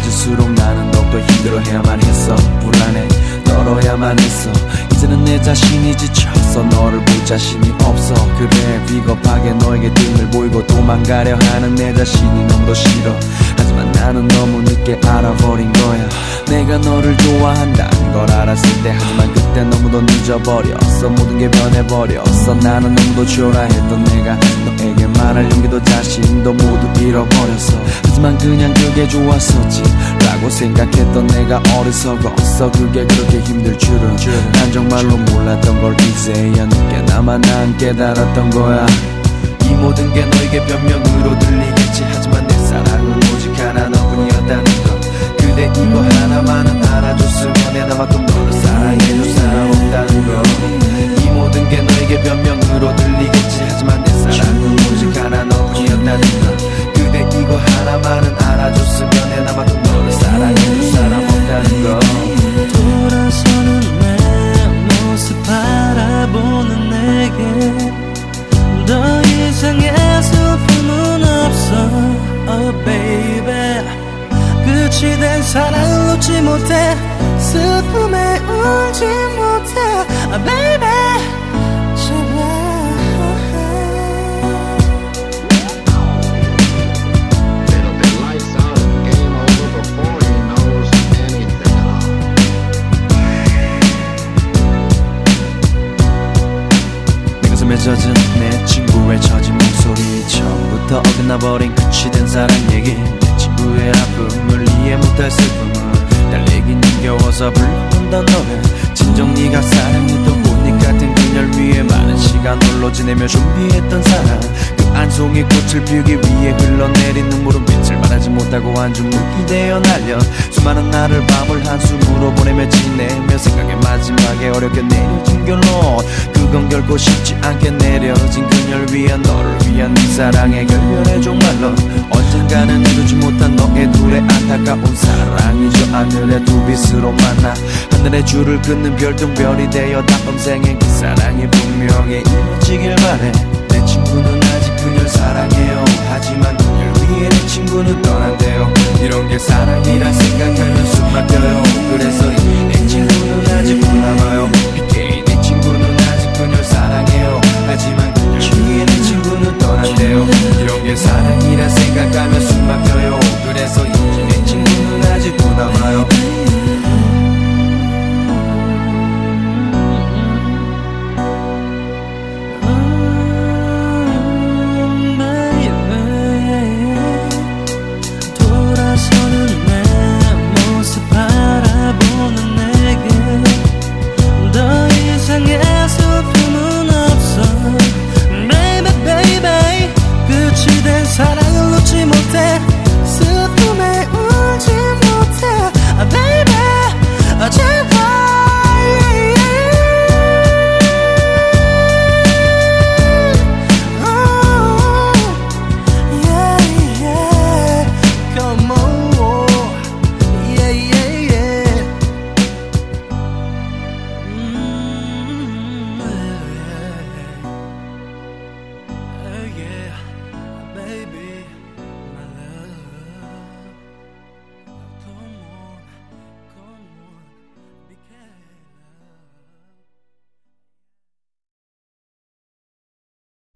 가질수록 나는 더욱더 힘들어해야만 했어. 불안해 떨어야만 했어. 이제는 내 자신이 지쳤어. 너를 볼 자신이 없어. 그래 비겁하게 너에게 등을 보이고 도망가려 하는 내 자신이 너무도 싫어. 하지만 나는 너무 늦게 알아버린 거야. 내가 너를 좋아한다는 걸 알았을 때. 하지만 그때 너무도 늦어버렸어. 모든 게 변해버렸어. 나는 너무도 초라했던 내가 너에게 말할 용기도 자신도 모두 잃어버렸어. 하지만 그냥 그게 좋았었지 라고 생각했던 내가 어리석었어. 그게 그렇게 힘들 줄은 난 정말로 몰랐던 걸 이제야 늦게나마 난 깨달았던 거야. 이 모든 게 너에게 변명으로 들리겠지. 하지만 내 사랑은 오직 하나 너뿐이었다는 것. 그대 이거 하나만은 알아줬으면 내 나만큼 너를 사랑해줄 사람 없다는 것. 이 모든 게 너에게 변명으로 들리겠지. 하지만 내 사랑은 오직 하나 너뿐이었다는 것. 그대 이거 하나만은 알아줬으면 내 나만큼 너를 사랑해줄 사람 없다는 것. 돌아서는 내 모습 바라보는 내게 더 이상의 슬픔은 없어. Oh baby, 끝이 된 사랑을 놓지 못해. 슬픔에 울지 못해. Oh baby, 제발. 젖은 내 친구의 젖은 목소리. 처음부터 어긋나버린 끝이 된 사랑 얘기. 내 친구의 아픔을 이해 못할 슬픔을 달래기 힘겨워서 불러본단 노래. 진정 네가 사랑했던 꽃잎 같은 그녀를 위해 많은 시간 홀로 지내며 준비했던 사랑. 그 한 송이 꽃을 피우기 위해 흘러내린 눈물은 빛을 발하지 못하고 한줌물이 되어 날려. 수많은 날을 밤을 한숨으로 보내며 지내며 생각의 마지막에 어렵게 내려진 결론. 그건 결코 쉽지 않게 내려진 그녀를 위한 너를 위한 네 사랑의 결별의 종말로. 언젠가는 이루지 못한 너의 둘의 안타까운 사랑이 저 하늘의 두 빛으로 만나 하늘의 줄을 긋는 별똥별이 되어 다음 생엔 그 사랑이 분명히 이루어지길 바래. 내 친구는 아직 그녀를 사랑해요. 하지만 그녀를 위해 내 친구는 떠난대요. 이런 게 사랑이란